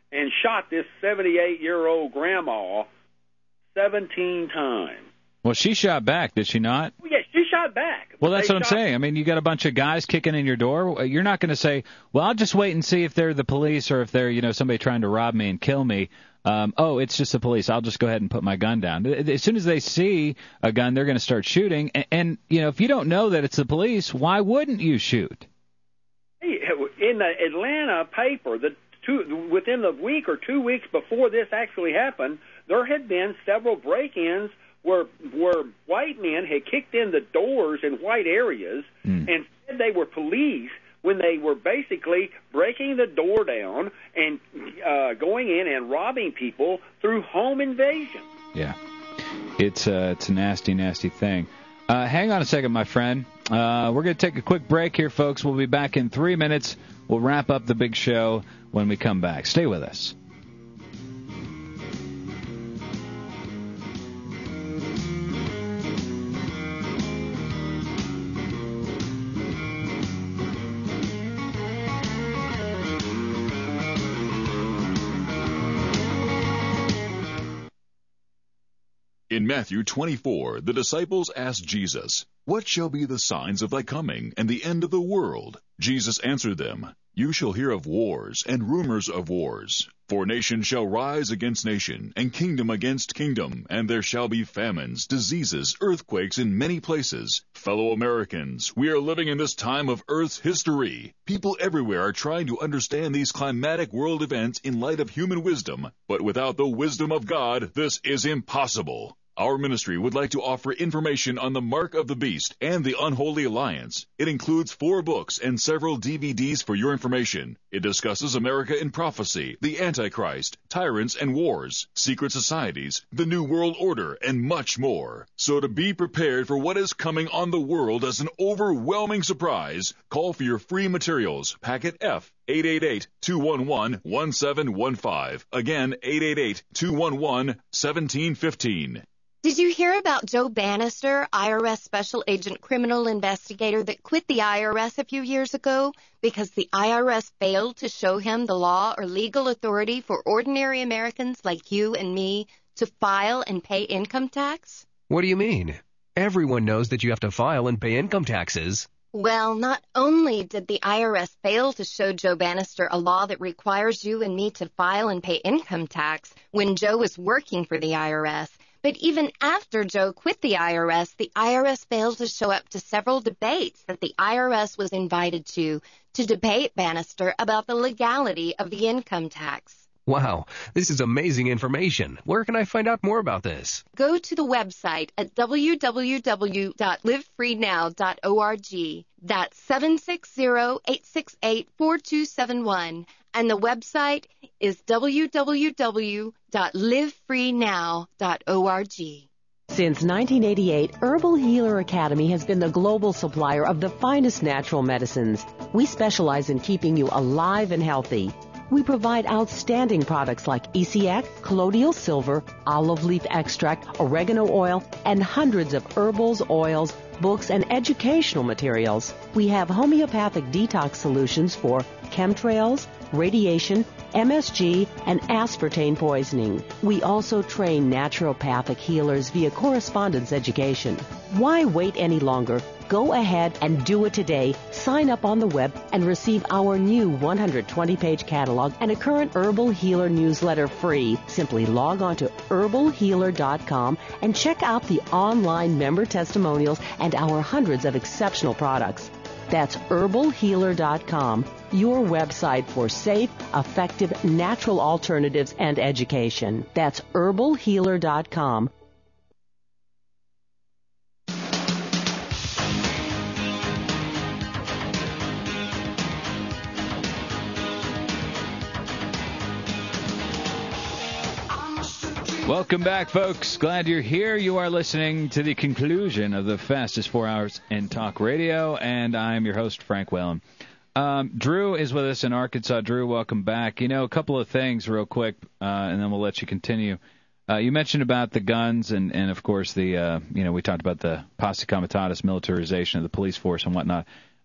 and shot this seventy-eight-year-old grandma seventeen times. Well, she shot back, did she not? Well, yeah, she shot back. Well, that's They what I'm shot- saying. I mean, you got a bunch of guys kicking in your door. You're not going to say, well, I'll just wait and see if they're the police or if they're, you know, somebody trying to rob me and kill me. Um, oh, it's just the police. I'll just go ahead and put my gun down. As soon as they see a gun, they're going to start shooting. And, and, you know, if you don't know that it's the police, why wouldn't you shoot? In the Atlanta paper, the two, within the week or two weeks before this actually happened, there had been several break-ins where where white men had kicked in the doors in white areas mm. and said they were police when they were basically breaking the door down and uh, going in and robbing people through home invasion. Yeah, it's uh, it's a nasty, nasty thing. Uh, hang on a second, my friend. Uh, we're going to take a quick break here, folks. We'll be back in three minutes. We'll wrap up the big show when we come back. Stay with us. In Matthew twenty-four, the disciples asked Jesus, "What shall be the signs of thy coming and the end of the world?" Jesus answered them, "You shall hear of wars and rumors of wars. For nation shall rise against nation, and kingdom against kingdom, and there shall be famines, diseases, earthquakes in many places. Fellow Americans, we are living in this time of Earth's history. People everywhere are trying to understand these climatic world events in light of human wisdom, but without the wisdom of God, this is impossible. Our ministry would like to offer information on the Mark of the Beast and the Unholy Alliance. It includes four books and several D V Ds for your information. It discusses America in prophecy, the Antichrist, tyrants and wars, secret societies, the New World Order, and much more. So to be prepared for what is coming on the world as an overwhelming surprise, call for your free materials, packet F, eight eight eight, two one one, one seven one five. Again, eight eight eight, two one one, one seven one five. Did you hear about Joe Bannister, I R S Special Agent Criminal Investigator that quit the I R S a few years ago because the I R S failed to show him the law or legal authority for ordinary Americans like you and me to file and pay income tax? What do you mean? Everyone knows that you have to file and pay income taxes. Well, not only did the I R S fail to show Joe Bannister a law that requires you and me to file and pay income tax when Joe was working for the I R S, but even after Joe quit the I R S, the I R S failed to show up to several debates that the I R S was invited to, to debate Bannister about the legality of the income tax. Wow, this is amazing information. Where can I find out more about this? Go to the website at w w w dot live free now dot org. That's seven six zero, eight six eight, four two seven one. And the website is w w w dot live free now dot org. Since nineteen eighty-eight, Herbal Healer Academy has been the global supplier of the finest natural medicines. We specialize in keeping you alive and healthy. We provide outstanding products like E C X, colloidal silver, olive leaf extract, oregano oil, and hundreds of herbals, oils, books, and educational materials. We have homeopathic detox solutions for chemtrails, radiation, M S G, and aspartame poisoning. We also train naturopathic healers via correspondence education. Why wait any longer? Go ahead and do it today. Sign up on the web and receive our new one hundred twenty page catalog and a current Herbal Healer newsletter free. Simply log on to herbal healer dot com and check out the online member testimonials and our hundreds of exceptional products. That's herbal healer dot com, your website for safe, effective, natural alternatives and education. That's herbal healer dot com. Welcome back, folks. Glad you're here. You are listening to the conclusion of the fastest four hours in talk radio, and I'm your host, Frank Whalen. Um, Drew is with us in Arkansas. Drew, welcome back. You know, a couple of things real quick, uh, and then we'll let you continue. Uh, you mentioned about the guns and, and of course, the uh, you know, we talked about the posse comitatus, militarization of the police force and whatnot.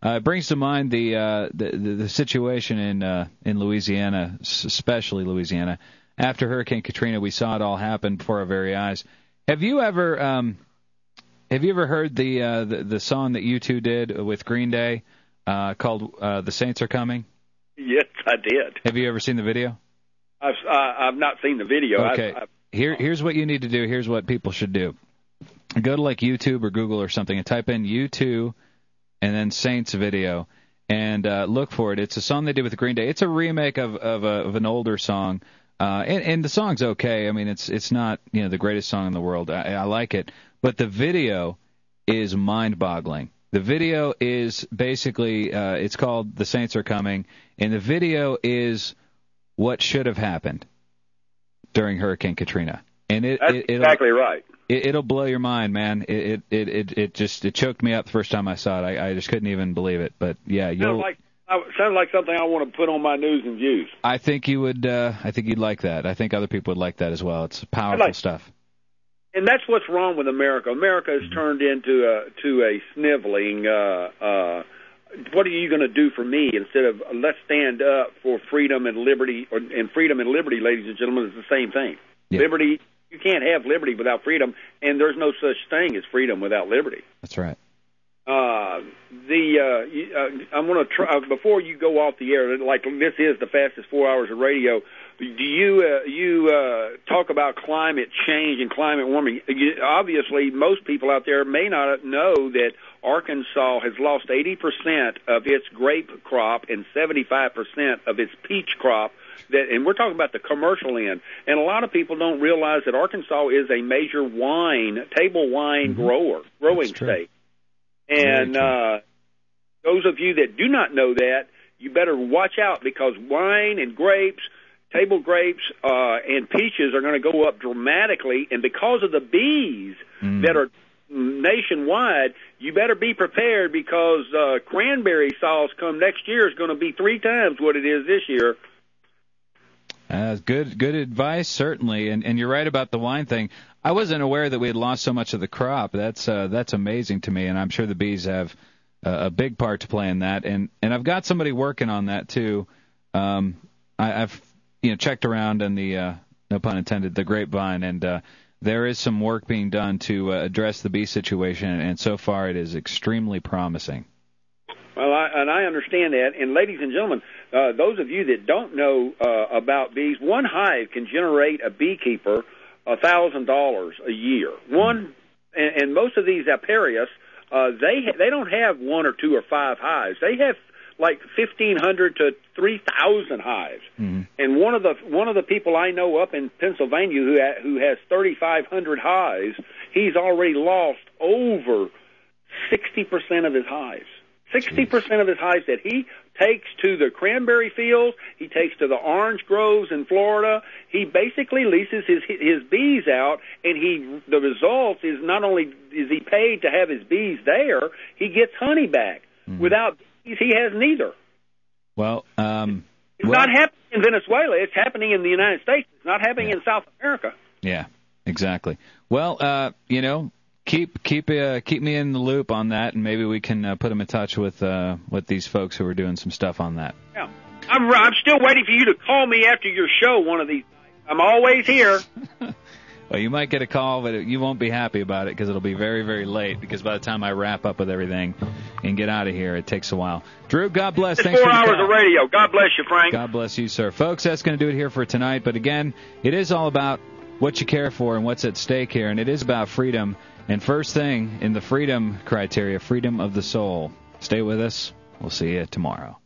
Uh, it brings to mind the, uh, the the the situation in uh, in Louisiana, especially Louisiana. After Hurricane Katrina, we saw it all happen before our very eyes. Have you ever um, have you ever heard the, uh, the the song that U two did with Green Day uh, called uh, "The Saints Are Coming"? Yes, I did. Have you ever seen the video? I've uh, I've not seen the video. Okay. I've, I've, Here here's what you need to do. Here's what people should do. Go to like YouTube or Google or something and type in U two and then Saints video and uh, look for it. It's a song they did with Green Day. It's a remake of of, a, of an older song, uh, and, and the song's okay. I mean, it's it's not you know the greatest song in the world. I, I like it, but the video is mind-boggling. The video is basically uh, it's called "The Saints Are Coming," and the video is what should have happened during Hurricane Katrina. And it, That's it, exactly right. It, it'll blow your mind, man. It, it it it just it choked me up the first time I saw it. I, I just couldn't even believe it. But yeah, you'll. Sounds like sounds like something I want to put on my news and views. I think you would. Uh, I think you'd like that. I think other people would like that as well. It's powerful like, stuff. And that's what's wrong with America. America has turned into a to a sniveling. Uh, uh, what are you going to do for me instead of let's stand up for freedom and liberty? Or, and freedom and liberty, ladies and gentlemen, is the same thing. Yeah. Liberty. You can't have liberty without freedom, and there's no such thing as freedom without liberty. That's right. Uh, the uh, uh, I'm going to try before you go off the air. Like this is the fastest four hours of radio. Do you uh, you uh, talk about climate change and climate warming? You, obviously, most people out there may not know that Arkansas has lost eighty percent of its grape crop and seventy-five percent of its peach crop. That, and we're talking about the commercial end. And a lot of people don't realize that Arkansas is a major wine, table wine mm-hmm. grower, growing state. And uh, those of you that do not know that, you better watch out because wine and grapes, table grapes, uh, and peaches are going to go up dramatically. And because of the bees mm. that are nationwide, you better be prepared because uh, cranberry sauce come next year is going to be three times what it is this year. Uh, good, good advice, certainly, and and you're right about the wine thing. I wasn't aware that we had lost so much of the crop. That's uh, that's amazing to me, and I'm sure the bees have uh, a big part to play in that. And and I've got somebody working on that too. Um, I, I've you know checked around in the uh, no pun intended the grapevine, and uh, there is some work being done to uh, address the bee situation, and so far it is extremely promising. Well, I, and I understand that. And ladies and gentlemen, uh, those of you that don't know uh, about bees, one hive can generate a beekeeper a thousand dollars a year. One, and, and most of these apiarists, uh, they they don't have one or two or five hives. They have like fifteen hundred to three thousand hives. Mm-hmm. And one of the one of the people I know up in Pennsylvania who ha, who has thirty five hundred hives, he's already lost over sixty percent of his hives. sixty percent of his hives that he takes to the cranberry fields, he takes to the orange groves in Florida. He basically leases his his bees out, and he the result is not only is he paid to have his bees there, he gets honey back. Mm-hmm. Without bees, he has neither. Well, um, it's well, not happening in Venezuela. It's happening in the United States. It's not happening yeah. in South America. Yeah, exactly. Well, uh, you know. Keep keep uh, keep me in the loop on that, and maybe we can uh, put them in touch with uh, with these folks who are doing some stuff on that. Yeah, I'm I'm still waiting for you to call me after your show one of these nights. I'm always here. Well, you might get a call, but you won't be happy about it because it'll be very, very late. Because by the time I wrap up with everything and get out of here, it takes a while. Drew, God bless. It's Thanks four for the hours call. of radio. God bless you, Frank. God bless you, sir. Folks, that's going to do it here for tonight. But again, it is all about what you care for and what's at stake here, and it is about freedom. And first thing in the freedom criteria, freedom of the soul. Stay with us. We'll see you tomorrow.